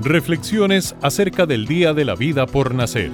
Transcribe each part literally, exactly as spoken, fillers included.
Reflexiones acerca del Día de la Vida por Nacer.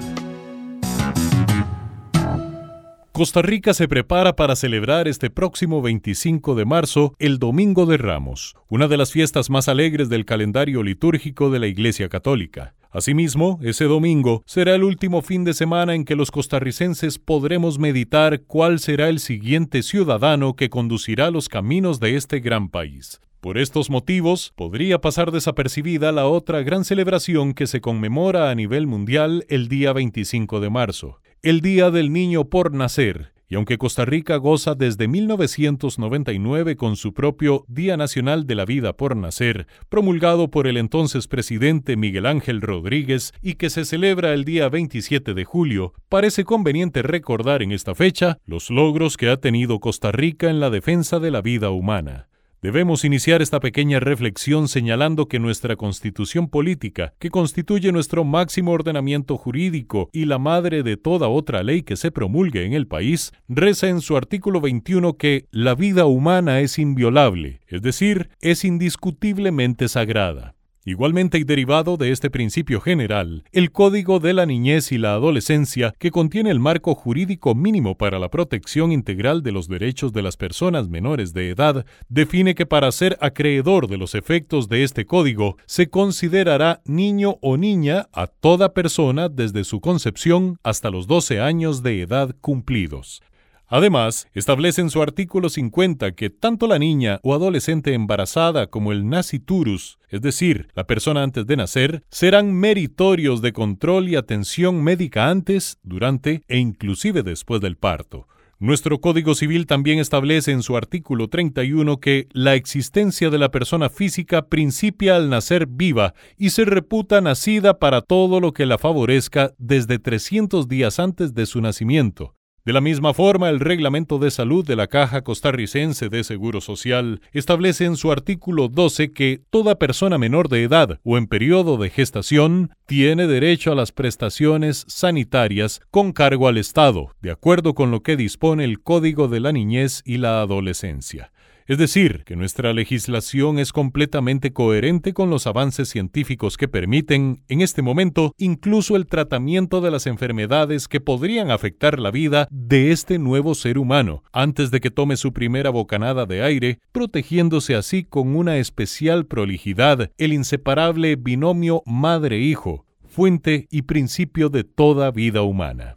Costa Rica se prepara para celebrar este próximo veinticinco de marzo el Domingo de Ramos, una de las fiestas más alegres del calendario litúrgico de la Iglesia Católica. Asimismo, ese domingo será el último fin de semana en que los costarricenses podremos meditar cuál será el siguiente ciudadano que conducirá los caminos de este gran país. Por estos motivos, podría pasar desapercibida la otra gran celebración que se conmemora a nivel mundial el día veinticinco de marzo, el Día del Niño por Nacer. Y aunque Costa Rica goza desde mil novecientos noventa y nueve con su propio Día Nacional de la Vida por Nacer, promulgado por el entonces presidente Miguel Ángel Rodríguez y que se celebra el día veintisiete de julio, parece conveniente recordar en esta fecha los logros que ha tenido Costa Rica en la defensa de la vida humana. Debemos iniciar esta pequeña reflexión señalando que nuestra Constitución política, que constituye nuestro máximo ordenamiento jurídico y la madre de toda otra ley que se promulgue en el país, reza en su artículo veintiuno que la vida humana es inviolable, es decir, es indiscutiblemente sagrada. Igualmente y derivado de este principio general, el Código de la Niñez y la Adolescencia, que contiene el marco jurídico mínimo para la protección integral de los derechos de las personas menores de edad, define que para ser acreedor de los efectos de este código, se considerará niño o niña a toda persona desde su concepción hasta los doce años de edad cumplidos. Además, establece en su artículo cincuenta que tanto la niña o adolescente embarazada como el nasciturus, es decir, la persona antes de nacer, serán meritorios de control y atención médica antes, durante e inclusive después del parto. Nuestro Código Civil también establece en su artículo treinta y uno que la existencia de la persona física principia al nacer viva y se reputa nacida para todo lo que la favorezca desde trescientos días antes de su nacimiento. De la misma forma, el Reglamento de Salud de la Caja Costarricense de Seguro Social establece en su artículo doce que toda persona menor de edad o en periodo de gestación tiene derecho a las prestaciones sanitarias con cargo al Estado, de acuerdo con lo que dispone el Código de la Niñez y la Adolescencia. Es decir, que nuestra legislación es completamente coherente con los avances científicos que permiten, en este momento, incluso el tratamiento de las enfermedades que podrían afectar la vida de este nuevo ser humano, antes de que tome su primera bocanada de aire, protegiéndose así con una especial prolijidad el inseparable binomio madre-hijo, fuente y principio de toda vida humana.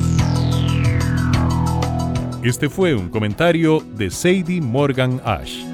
Este fue un comentario de Sadie Morgan Ash.